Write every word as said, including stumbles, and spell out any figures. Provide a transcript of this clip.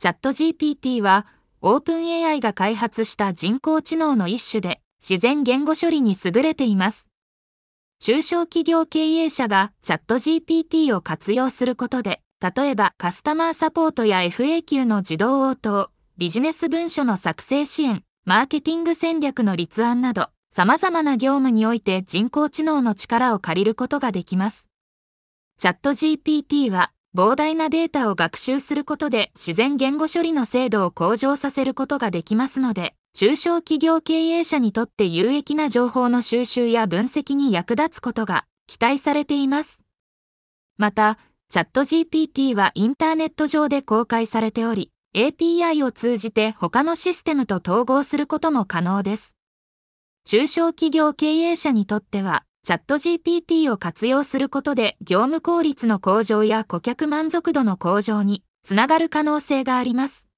チャット ジーピーティー は、オープン エーアイ が開発した人工知能の一種で、自然言語処理に優れています。中小企業経営者がチャット ジーピーティー を活用することで、例えばカスタマーサポートや エフエーキュー の自動応答、ビジネス文書の作成支援、マーケティング戦略の立案など、様々な業務において人工知能の力を借りることができます。チャット ジーピーティー は、膨大なデータを学習することで自然言語処理の精度を向上させることができますので、中小企業経営者にとって有益な情報の収集や分析に役立つことが期待されています。また、チャット ジーピーティー はインターネット上で公開されており、エーピーアイ を通じて他のシステムと統合することも可能です。中小企業経営者にとっては、チャット ジーピーティー を活用することで業務効率の向上や顧客満足度の向上につながる可能性があります。